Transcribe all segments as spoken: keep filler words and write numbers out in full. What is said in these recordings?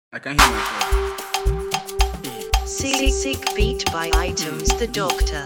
I can hear myself. Sick, sick beat by Items the Doctor.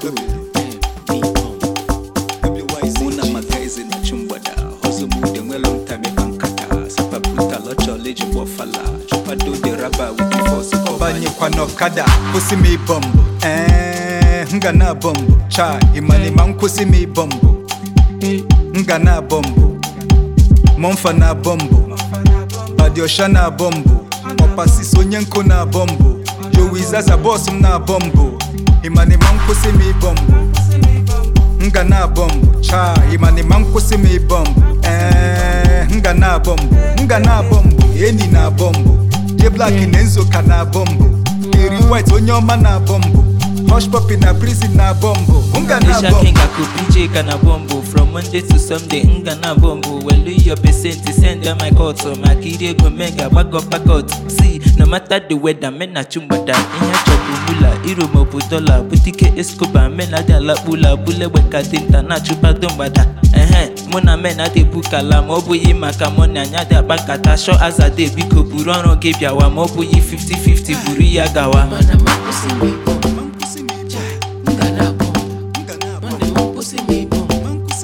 Muna magaizi na chumbada Hozo mude mwelo mtame kankata Sapa puta locho leji wafala Chupa do de raba wiki fosi Obanye kwa nokada Kusi mi bombo Eh, nga na bombo Cha, imani man kusi mi bombo Nga na bombo Monfa na bombo Badiosha na bombo Opasi sonyenko na bombo Jowiza sa boss na bombo Imani man kusi mi bombo Nga na bombo Cha, imani man kusi mi bombo Eh, nga na bombo Nga na bombo Eni na bombo J Black in Enzo ka na bombo Eri White onyoma na bombo Hush Puppy na prison na bombo Nga na Isha bombo King aku P J ka na bombo From Monday to Sunday nga na bombo Well your percent send them my call So my kid go mega back up back out See no matter the weather men na chumbada Inya chobu mula Iro mobu dollar Butike Escobar men na de la bula Bule weka tinta na chupa dombada Eh Mona men na de bukala Mobu yi makamoni anya de bankata Show as a day Biko burono gebya wa Mobu yi fifty fifty buri ya gawa Mana makusi mi bombo Chai, nga na bombo Mane makusi mi bombo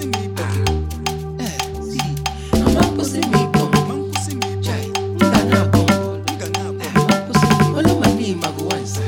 Eh, si Na makusi mi bombo Chai, nga na bombo Eh, makusi mi Olo mani magu wansa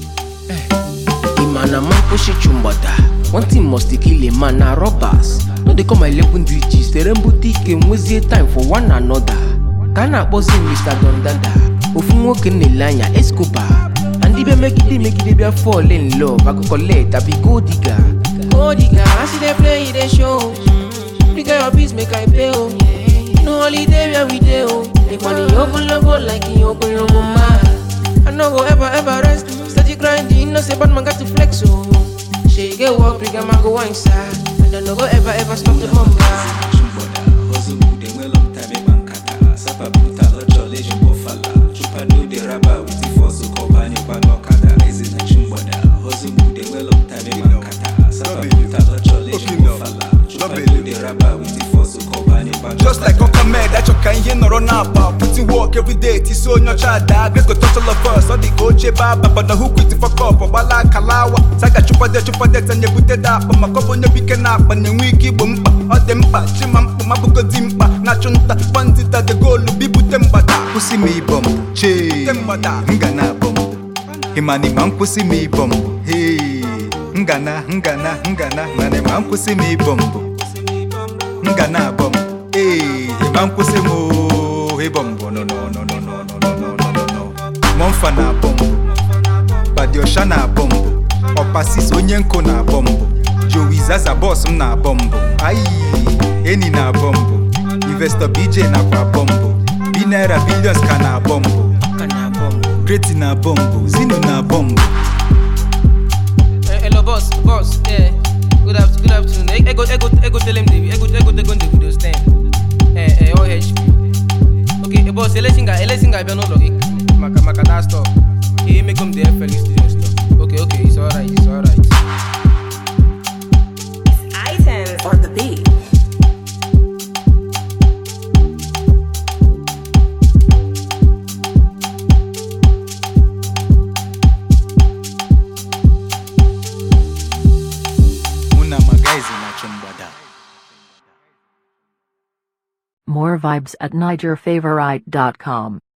Eh Imana makushi chumbada One thing must kill a man na robbers No they come eleven D Gs They remember take mwezi time for one another Kana bossy Mister Dondada Ofu nwoke n'elanya Escobar And if you make it, make it, they fall in love I go collect, I be gold digger Gold digger, I see they play, they show Big your beats, make I pay, oh No holiday, where we dey, oh Make money, open logo, like you open logo, man I no go ever, ever rest Steady grinding, no say, but man got to flex, oh She get work, big man go inside And I no go ever, ever stop the bomba Chumbada Hozo mude mwelo mtame kankata Sapa puta locho leji wafala Chupa do de raba wiki fosi Kobanye kwa nokada Ezi na chumbada Hozo mude mwelo mtame kankata Sapa puta locho leji wafala Chupa do de raba wiki fosi Kobanye kwa Just like Uncle Med, that you can hear no run up. Putting work every day, it's so your child. Great go total of us, all the coach baba, but the hook with the fuck up. Wala kalawa, saga chupa de chupa de and you put it up. My couple you pick up and then we keep bumpa. All them pa, chimam, mabuko dimpa. Nachunta, bandita the goal, be put them bada. Pussy me bum, che, them bada. Ngana bum, Himani man pussy me bum. Hey, Ngana, Ngana, Ngana, Nane man pussy me bum. Ngana bum. Hey, man pussy mo, hey bombo, no no no no no no no no no no. Monfa na bombo, Badiosha na bombo, Opasi sonyenko na bombo, Jowiza za boss na bombo, Aye, Eni na bombo, Investor B J na kwa bombo, Binera billions ka na bombo, Kana bombo Great na bombo, Zino na bombo. Hello, boss, boss, yeah. Good afternoon, good afternoon. I, I go, I go, I go tell him the, I go, I go, I go the video stand. Eh, eh, O H P. Okay, eh, boss, election guy, election guy, be no log. Maka, maka, that stop. He make him the F L studio stuff. Okay, okay, it's alright, it's alright. Items on the beat. Muna magaizi na chumbada. More vibes at Niger Favorite dot com.